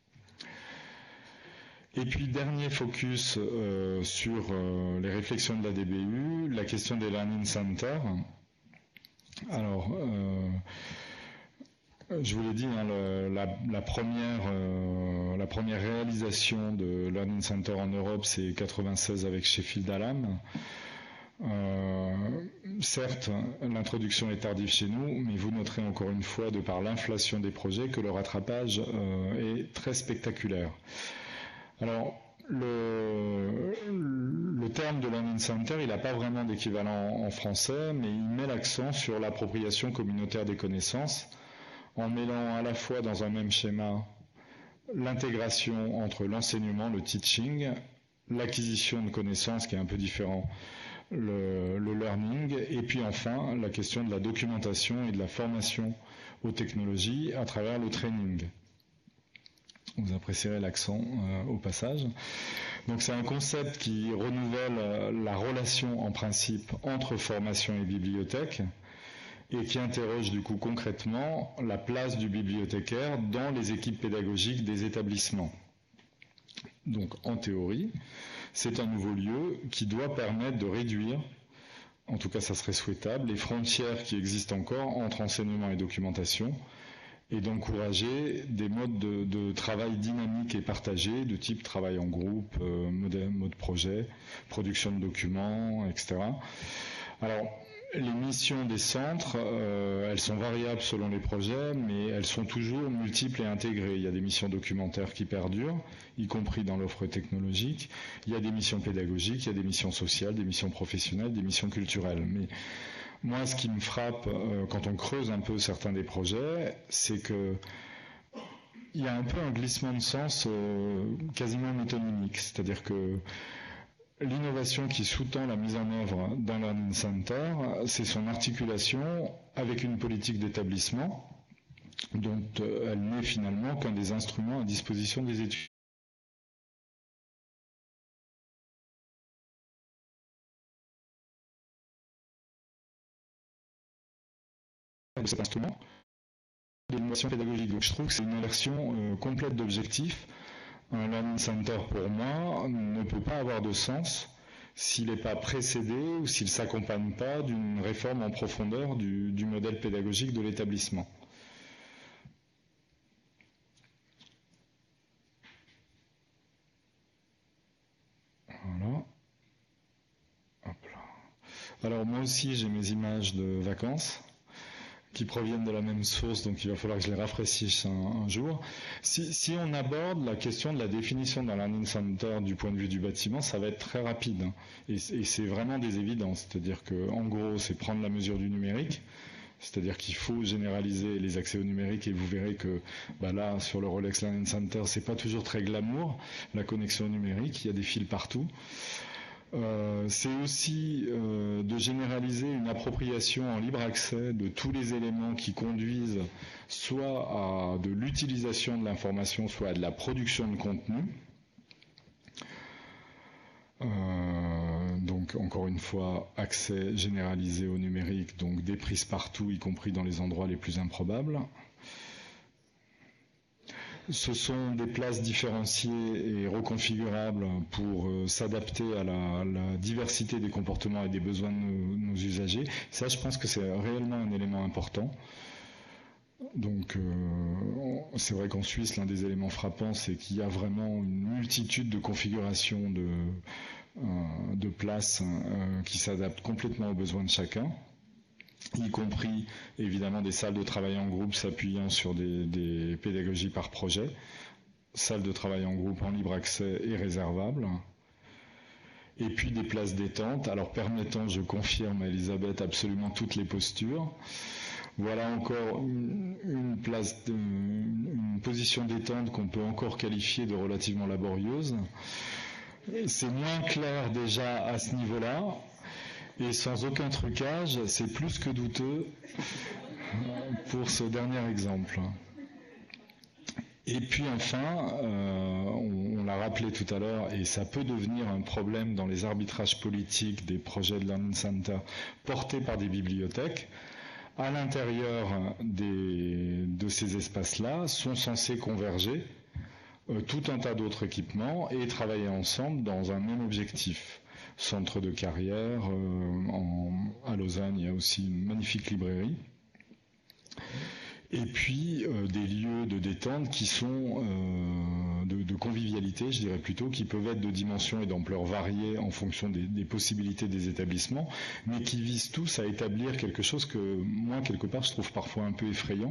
[SPEAKER 1] Et puis, dernier focus sur les réflexions de la DBU, la question des Learning Centers. Alors, je vous l'ai dit, la première réalisation de Learning Center en Europe, c'est 96 avec Sheffield Hallam. Certes, l'introduction est tardive chez nous, mais vous noterez encore une fois, de par l'inflation des projets, que le rattrapage est très spectaculaire. Alors, le terme de Learning Center, il n'a pas vraiment d'équivalent en français, mais il met l'accent sur l'appropriation communautaire des connaissances, en mêlant à la fois dans un même schéma l'intégration entre l'enseignement, le teaching, l'acquisition de connaissances qui est un peu différent, le learning, et puis enfin la question de la documentation et de la formation aux technologies à travers le training. Vous apprécierez l'accent au passage. Donc c'est un concept qui renouvelle la relation en principe entre formation et bibliothèque et qui interroge du coup concrètement la place du bibliothécaire dans les équipes pédagogiques des établissements. Donc en théorie, c'est un nouveau lieu qui doit permettre de réduire, en tout cas ça serait souhaitable, les frontières qui existent encore entre enseignement et documentation, et d'encourager des modes de travail dynamiques et partagés, de type travail en groupe, mode projet, production de documents, etc. Alors, Les missions des centres, elles sont variables selon les projets, mais elles sont toujours multiples et intégrées. Il y a des missions documentaires qui perdurent, y compris dans l'offre technologique. Il y a des missions pédagogiques, il y a des missions sociales, des missions professionnelles, des missions culturelles. Mais moi, ce qui me frappe quand on creuse un peu certains des projets, c'est que il y a un peu un glissement de sens quasiment métonymique. C'est-à-dire que l'innovation qui sous-tend la mise en œuvre d'un Learning Center, c'est son articulation avec une politique d'établissement dont elle n'est finalement qu'un des instruments à disposition des étudiants. De cet instrument de l'innovation pédagogique. Donc je trouve que c'est une inversion complète d'objectifs. Un Learning Center, pour moi, ne peut pas avoir de sens s'il n'est pas précédé ou s'il ne s'accompagne pas d'une réforme en profondeur du modèle pédagogique de l'établissement. Voilà. Hop là. Alors moi aussi j'ai mes images de vacances qui proviennent de la même source, donc il va falloir que je les rafraîchisse un jour. Si on aborde la question de la définition d'un Learning Center du point de vue du bâtiment, ça va être très rapide. Hein. Et c'est vraiment des évidences. C'est-à-dire qu'en gros, c'est prendre la mesure du numérique. C'est-à-dire qu'il faut généraliser les accès au numérique et vous verrez que là, sur le Rolex Learning Center, c'est pas toujours très glamour, la connexion au numérique, il y a des fils partout. C'est aussi de généraliser une appropriation en libre accès de tous les éléments qui conduisent soit à de l'utilisation de l'information, soit à de la production de contenu. Donc encore une fois, accès généralisé au numérique, donc des prises partout, y compris dans les endroits les plus improbables. Ce sont des places différenciées et reconfigurables pour s'adapter à la diversité des comportements et des besoins de nos usagers. Ça, je pense que c'est réellement un élément important. Donc, c'est vrai qu'en Suisse, l'un des éléments frappants, c'est qu'il y a vraiment une multitude de configurations de places qui s'adaptent complètement aux besoins de chacun, y compris évidemment des salles de travail en groupe s'appuyant sur des pédagogies par projet, salles de travail en groupe en libre accès et réservables, et puis des places détente, alors permettant, je confirme à Elisabeth, absolument toutes les postures. Voilà encore une position détente qu'on peut encore qualifier de relativement laborieuse. C'est moins clair déjà à ce niveau-là. Et sans aucun trucage, c'est plus que douteux pour ce dernier exemple. Et puis enfin, on l'a rappelé tout à l'heure, et ça peut devenir un problème dans les arbitrages politiques des projets de Learning Center portés par des bibliothèques, à l'intérieur de ces espaces-là sont censés converger tout un tas d'autres équipements et travailler ensemble dans un même objectif. Centre de carrière, à Lausanne, il y a aussi une magnifique librairie. Et puis des lieux de détente qui sont de convivialité, je dirais plutôt, qui peuvent être de dimensions et d'ampleur variées en fonction des possibilités des établissements, mais qui visent tous à établir quelque chose que moi, quelque part, je trouve parfois un peu effrayant.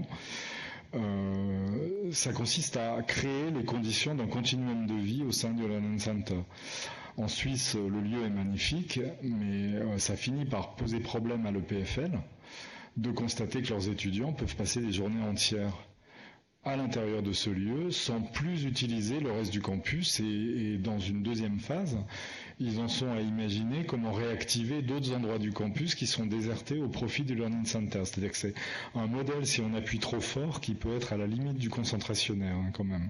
[SPEAKER 1] Ça consiste à créer les conditions d'un continuum de vie au sein du Learning Center. En Suisse, le lieu est magnifique, mais ça finit par poser problème à l'EPFL de constater que leurs étudiants peuvent passer des journées entières à l'intérieur de ce lieu sans plus utiliser le reste du campus et dans une deuxième phase, ils en sont à imaginer comment réactiver d'autres endroits du campus qui sont désertés au profit du Learning Center. C'est-à-dire que c'est un modèle, si on appuie trop fort, qui peut être à la limite du concentrationnaire quand même.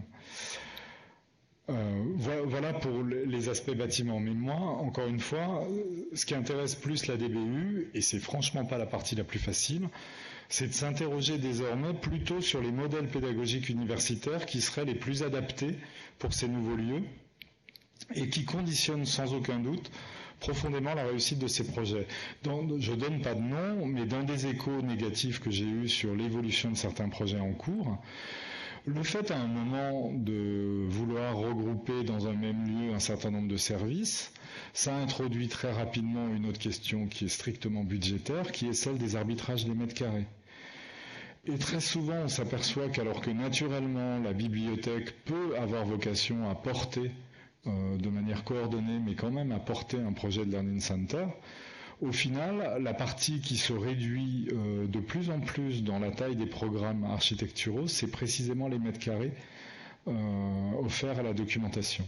[SPEAKER 1] Voilà pour les aspects bâtiments. Mais moi, encore une fois, ce qui intéresse plus la DBU, et c'est franchement pas la partie la plus facile, c'est de s'interroger désormais plutôt sur les modèles pédagogiques universitaires qui seraient les plus adaptés pour ces nouveaux lieux et qui conditionnent sans aucun doute profondément la réussite de ces projets. Je donne pas de nom, mais dans des échos négatifs que j'ai eus sur l'évolution de certains projets en cours, le fait à un moment de vouloir regrouper dans un même lieu un certain nombre de services, ça introduit très rapidement une autre question qui est strictement budgétaire, qui est celle des arbitrages des mètres carrés. Et très souvent, on s'aperçoit qu'alors que naturellement, la bibliothèque peut avoir vocation à porter, de manière coordonnée, mais quand même à porter un projet de Learning Center, au final, la partie qui se réduit de plus en plus dans la taille des programmes architecturaux, c'est précisément les mètres carrés offerts à la documentation.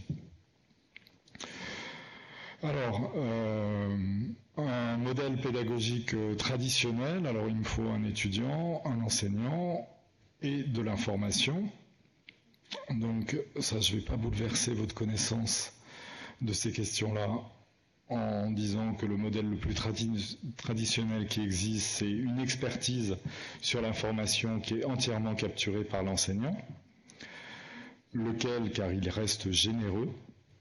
[SPEAKER 1] Alors, un modèle pédagogique traditionnel, alors il me faut un étudiant, un enseignant et de l'information. Donc ça, je ne vais pas bouleverser votre connaissance de ces questions-là en disant que le modèle le plus traditionnel qui existe, c'est une expertise sur l'information qui est entièrement capturée par l'enseignant, lequel, car il reste généreux,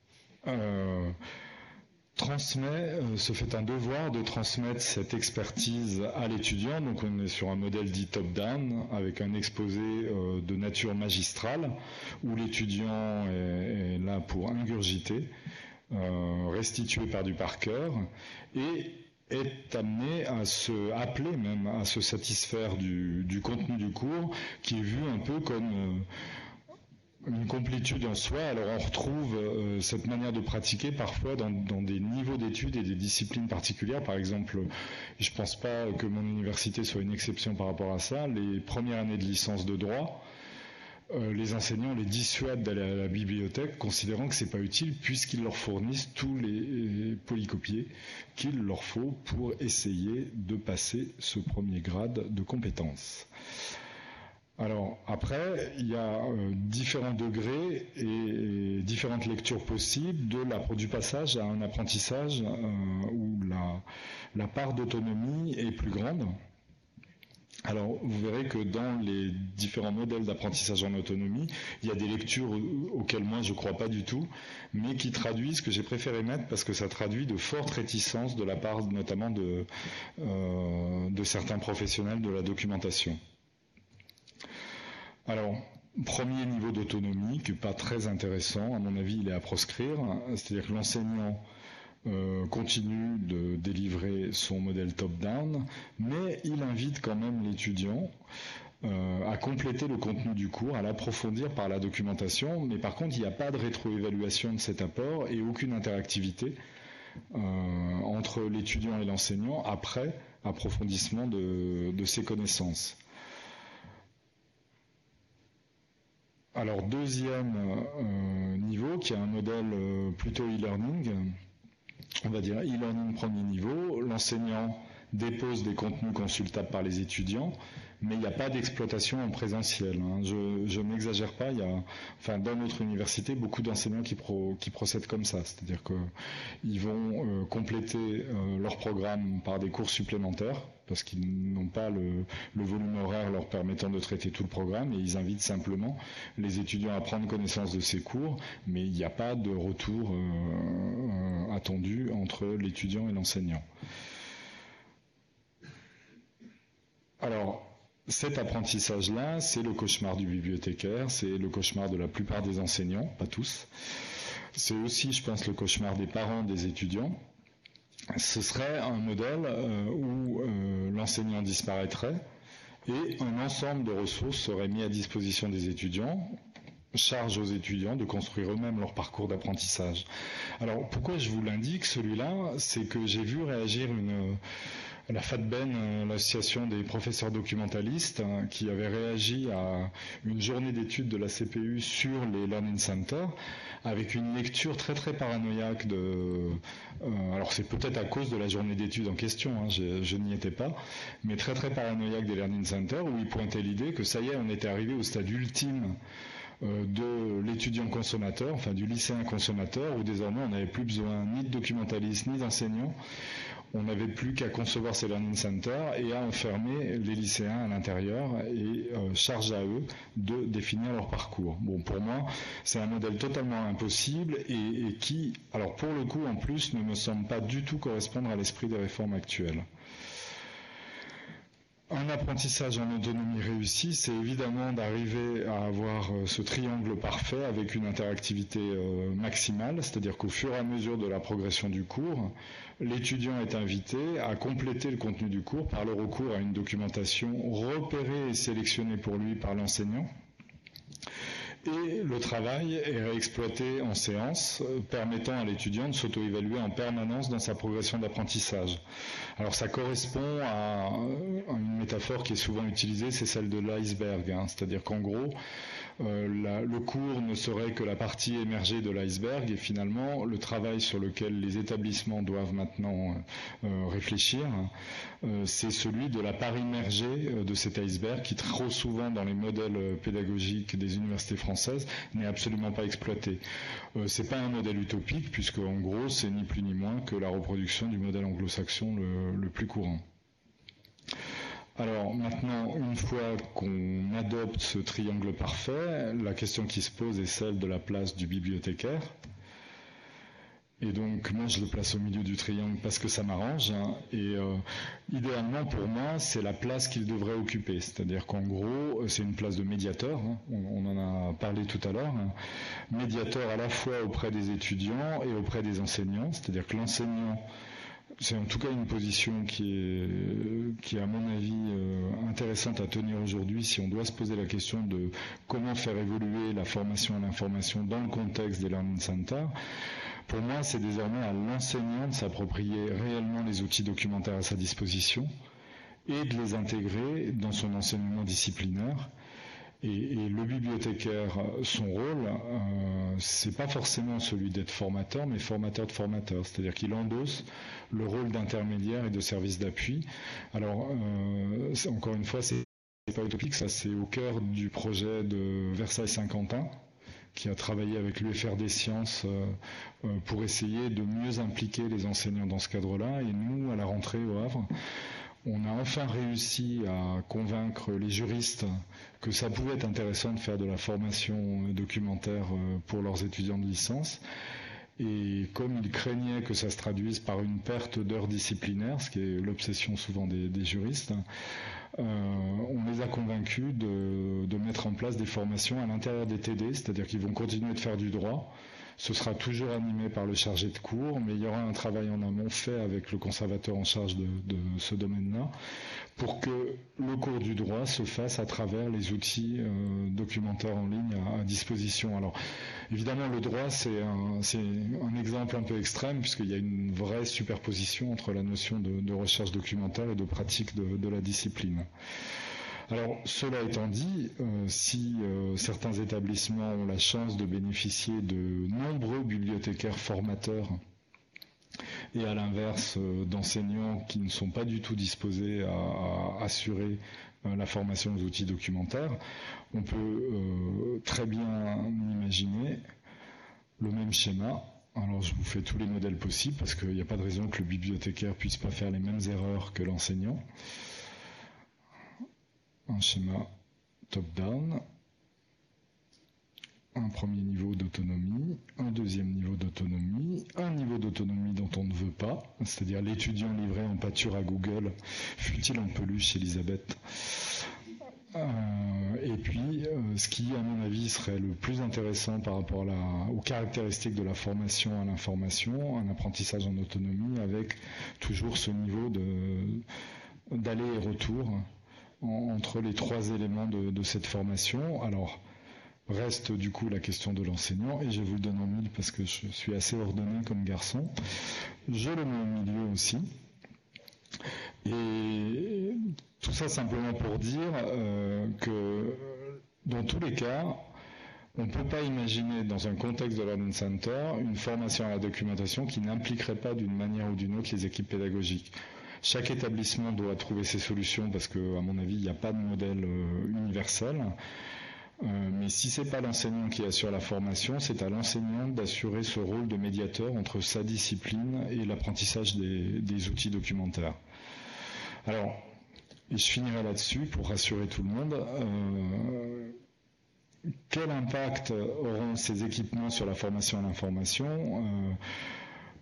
[SPEAKER 1] se fait un devoir de transmettre cette expertise à l'étudiant. Donc on est sur un modèle dit top-down, avec un exposé de nature magistrale, où l'étudiant est là pour ingurgiter, restitué par du par cœur, et est amené à se satisfaire du contenu du cours, qui est vu un peu comme une complétude en soi. Alors on retrouve cette manière de pratiquer parfois dans des niveaux d'études et des disciplines particulières. Par exemple, je ne pense pas que mon université soit une exception par rapport à ça. Les premières années de licence de droit, les enseignants les dissuadent d'aller à la bibliothèque, considérant que c'est pas utile puisqu'ils leur fournissent tous les polycopiés qu'il leur faut pour essayer de passer ce premier grade de compétences. Alors après, il y a différents degrés et différentes lectures possibles du passage à un apprentissage où la part d'autonomie est plus grande. Alors vous verrez que dans les différents modèles d'apprentissage en autonomie, il y a des lectures auxquelles moi je ne crois pas du tout, mais qui traduisent, que j'ai préféré mettre parce que ça traduit de fortes réticences de la part notamment de certains professionnels de la documentation. Alors, premier niveau d'autonomie, qui n'est pas très intéressant, à mon avis il est à proscrire, c'est-à-dire que l'enseignant continue de délivrer son modèle top-down, mais il invite quand même l'étudiant à compléter le contenu du cours, à l'approfondir par la documentation, mais par contre il n'y a pas de rétroévaluation de cet apport et aucune interactivité entre l'étudiant et l'enseignant après approfondissement de ses connaissances. Alors deuxième niveau, qui est un modèle plutôt e-learning, on va dire e-learning premier niveau, l'enseignant dépose des contenus consultables par les étudiants, mais il n'y a pas d'exploitation en présentiel. Je n'exagère pas, il y a, dans notre université, beaucoup d'enseignants qui procèdent comme ça, c'est-à-dire qu'ils vont compléter leur programme par des cours supplémentaires, parce qu'ils n'ont pas le volume horaire leur permettant de traiter tout le programme, et ils invitent simplement les étudiants à prendre connaissance de ces cours, mais il n'y a pas de retour attendu entre l'étudiant et l'enseignant. Alors, cet apprentissage-là, c'est le cauchemar du bibliothécaire, c'est le cauchemar de la plupart des enseignants, pas tous. C'est aussi, je pense, le cauchemar des parents des étudiants. Ce serait un modèle où l'enseignant disparaîtrait et un ensemble de ressources serait mis à disposition des étudiants, charge aux étudiants de construire eux-mêmes leur parcours d'apprentissage. Alors, pourquoi je vous l'indique, celui-là, c'est que j'ai vu réagir la FADBEN, l'association des professeurs documentalistes, qui avait réagi à une journée d'études de la CPU sur les Learning Centers, avec une lecture très très paranoïaque alors c'est peut-être à cause de la journée d'études en question, je n'y étais pas, mais très très paranoïaque des Learning Centers, où ils pointaient l'idée que ça y est, on était arrivé au stade ultime de l'étudiant consommateur, enfin du lycéen consommateur, où désormais on n'avait plus besoin ni de documentalistes ni d'enseignants. On n'avait plus qu'à concevoir ces learning centers et à enfermer les lycéens à l'intérieur et charge à eux de définir leur parcours. Bon, pour moi, c'est un modèle totalement impossible et qui, alors pour le coup, en plus, ne me semble pas du tout correspondre à l'esprit des réformes actuelles. Un apprentissage en autonomie réussi, c'est évidemment d'arriver à avoir ce triangle parfait avec une interactivité maximale, c'est-à-dire qu'au fur et à mesure de la progression du cours, l'étudiant est invité à compléter le contenu du cours par le recours à une documentation repérée et sélectionnée pour lui par l'enseignant. Et le travail est réexploité en séance, permettant à l'étudiant de s'auto-évaluer en permanence dans sa progression d'apprentissage. Alors ça correspond à une métaphore qui est souvent utilisée, c'est celle de l'iceberg, c'est-à-dire qu'en gros, le cours ne serait que la partie émergée de l'iceberg et finalement le travail sur lequel les établissements doivent maintenant réfléchir, c'est celui de la part immergée de cet iceberg qui trop souvent dans les modèles pédagogiques des universités françaises n'est absolument pas exploité. C'est pas un modèle utopique puisque en gros c'est ni plus ni moins que la reproduction du modèle anglo-saxon le plus courant. Alors maintenant, une fois qu'on adopte ce triangle parfait, la question qui se pose est celle de la place du bibliothécaire. Et donc moi je le place au milieu du triangle parce que ça m'arrange. Idéalement pour moi c'est la place qu'il devrait occuper. C'est-à-dire qu'en gros c'est une place de médiateur, on en a parlé tout à l'heure. Médiateur à la fois auprès des étudiants et auprès des enseignants. C'est-à-dire que l'enseignant, c'est en tout cas une position qui est à mon avis intéressante à tenir aujourd'hui si on doit se poser la question de comment faire évoluer la formation à l'information dans le contexte des Learning Centers. Pour moi, c'est désormais à l'enseignant de s'approprier réellement les outils documentaires à sa disposition et de les intégrer dans son enseignement disciplinaire. Et le bibliothécaire, son rôle, c'est pas forcément celui d'être formateur, mais formateur de formateur, c'est-à-dire qu'il endosse le rôle d'intermédiaire et de service d'appui. Alors, encore une fois, c'est pas utopique, ça c'est au cœur du projet de Versailles-Saint-Quentin, qui a travaillé avec l'UFR des sciences pour essayer de mieux impliquer les enseignants dans ce cadre-là. Et nous, à la rentrée au Havre, on a enfin réussi à convaincre les juristes que ça pouvait être intéressant de faire de la formation documentaire pour leurs étudiants de licence. Et comme ils craignaient que ça se traduise par une perte d'heures disciplinaires, ce qui est l'obsession souvent des juristes, on les a convaincus de mettre en place des formations à l'intérieur des TD, c'est-à-dire qu'ils vont continuer de faire du droit. Ce sera toujours animé par le chargé de cours, mais il y aura un travail en amont fait avec le conservateur en charge de ce domaine-là, pour que le cours du droit se fasse à travers les outils documentaires en ligne à disposition. Alors, évidemment, le droit, c'est un exemple un peu extrême, puisqu'il y a une vraie superposition entre la notion de recherche documentaire et de pratique de la discipline. Alors, cela étant dit, si certains établissements ont la chance de bénéficier de nombreux bibliothécaires formateurs et à l'inverse d'enseignants qui ne sont pas du tout disposés à assurer la formation aux outils documentaires, on peut très bien imaginer le même schéma. Alors je vous fais tous les modèles possibles parce qu'il n'y a pas de raison que le bibliothécaire puisse pas faire les mêmes erreurs que l'enseignant. Un schéma top-down, un premier niveau d'autonomie, un deuxième niveau d'autonomie, un niveau d'autonomie dont on ne veut pas, c'est-à-dire l'étudiant livré en pâture à Google, fut-il en peluche, Elisabeth. Et puis, ce qui, à mon avis, serait le plus intéressant par rapport aux caractéristiques de la formation à l'information, un apprentissage en autonomie avec toujours ce niveau d'aller et retour entre les trois éléments de cette formation. Alors, reste du coup la question de l'enseignant, et je vous le donne en mille parce que je suis assez ordonné comme garçon. Je le mets au milieu aussi. Et tout ça simplement pour dire que dans tous les cas, on ne peut pas imaginer dans un contexte de Learning Center une formation à la documentation qui n'impliquerait pas d'une manière ou d'une autre les équipes pédagogiques. Chaque établissement doit trouver ses solutions parce qu'à mon avis, il n'y a pas de modèle universel. Mais si c'est pas l'enseignant qui assure la formation, c'est à l'enseignant d'assurer ce rôle de médiateur entre sa discipline et l'apprentissage des outils documentaires. Alors, et je finirai là-dessus pour rassurer tout le monde. Quel impact auront ces équipements sur la formation à l'information ?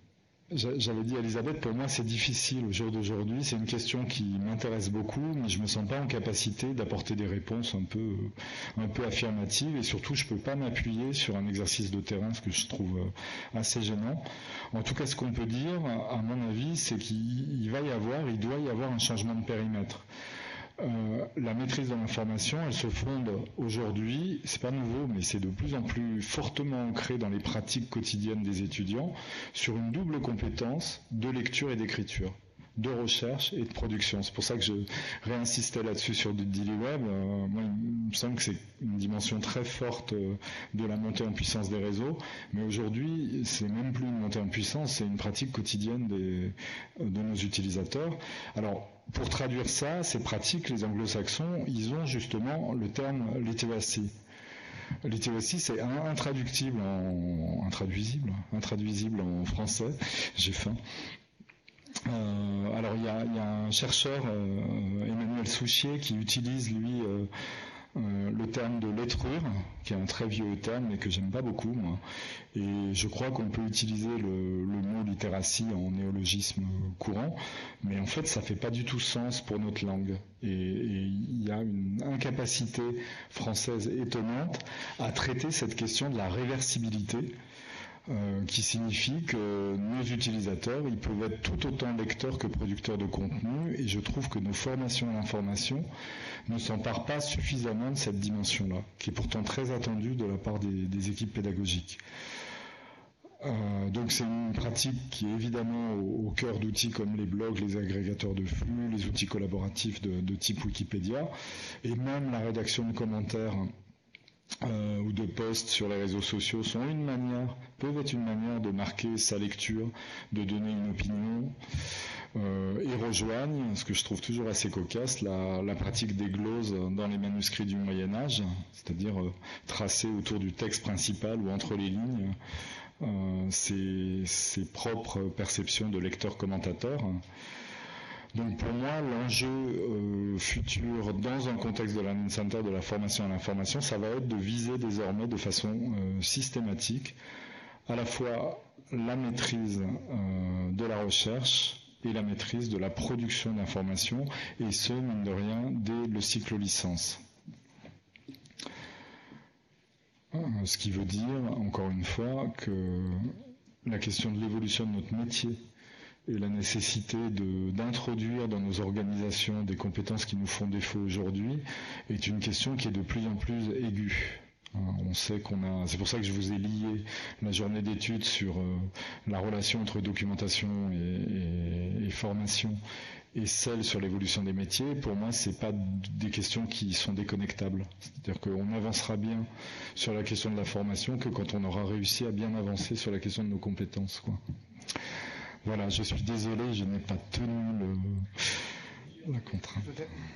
[SPEAKER 1] J'avais dit à Elisabeth, pour moi c'est difficile au jour d'aujourd'hui, c'est une question qui m'intéresse beaucoup, mais je me sens pas en capacité d'apporter des réponses un peu affirmatives, et surtout je peux pas m'appuyer sur un exercice de terrain, ce que je trouve assez gênant. En tout cas, ce qu'on peut dire, à mon avis, c'est il doit y avoir un changement de périmètre. La maîtrise de l'information, elle se fonde aujourd'hui, c'est pas nouveau, mais c'est de plus en plus fortement ancré dans les pratiques quotidiennes des étudiants, sur une double compétence de lecture et d'écriture, de recherche et de production. C'est pour ça que je réinsistais là-dessus sur DailyWeb. Moi, il me semble que c'est une dimension très forte de la montée en puissance des réseaux, mais aujourd'hui, c'est même plus une montée en puissance, c'est une pratique quotidienne de nos utilisateurs. Alors, pour traduire ça, ces pratiques, les anglo-saxons, ils ont justement le terme literacy. Literacy, c'est intraduisible en français. J'ai faim. Alors, il y a un chercheur, Emmanuel Souchier, qui utilise, lui, le terme de lettrure, qui est un très vieux terme, mais que j'aime pas beaucoup, moi. Et je crois qu'on peut utiliser le mot littératie en néologisme courant, mais en fait, ça fait pas du tout sens pour notre langue. Et il y a une incapacité française étonnante à traiter cette question de la réversibilité, qui signifie que nos utilisateurs, ils peuvent être tout autant lecteurs que producteurs de contenu, et je trouve que nos formations à l'information ne s'emparent pas suffisamment de cette dimension-là, qui est pourtant très attendue de la part des équipes pédagogiques. Donc c'est une pratique qui est évidemment au cœur d'outils comme les blogs, les agrégateurs de flux, les outils collaboratifs de type Wikipédia, et même la rédaction de commentaires ou de posts sur les réseaux sociaux peuvent être une manière de marquer sa lecture, de donner une opinion, et rejoignent, ce que je trouve toujours assez cocasse, la pratique des gloses dans les manuscrits du Moyen-Âge, c'est-à-dire tracer autour du texte principal ou entre les lignes ses propres perceptions de lecteurs-commentateurs. Donc pour moi, l'enjeu futur dans un contexte de Learning Center, de la formation à l'information, ça va être de viser désormais de façon systématique à la fois la maîtrise de la recherche et la maîtrise de la production d'informations, et ce, mine de rien, dès le cycle licence. Ce qui veut dire, encore une fois, que la question de l'évolution de notre métier et la nécessité d'introduire dans nos organisations des compétences qui nous font défaut aujourd'hui est une question qui est de plus en plus aiguë. On sait c'est pour ça que je vous ai lié la journée d'études sur la relation entre documentation et formation et celle sur l'évolution des métiers. Pour moi, c'est pas des questions qui sont déconnectables. C'est-à-dire qu'on avancera bien sur la question de la formation que quand on aura réussi à bien avancer sur la question de nos compétences, quoi. Voilà, je suis désolé, je n'ai pas tenu la contrainte.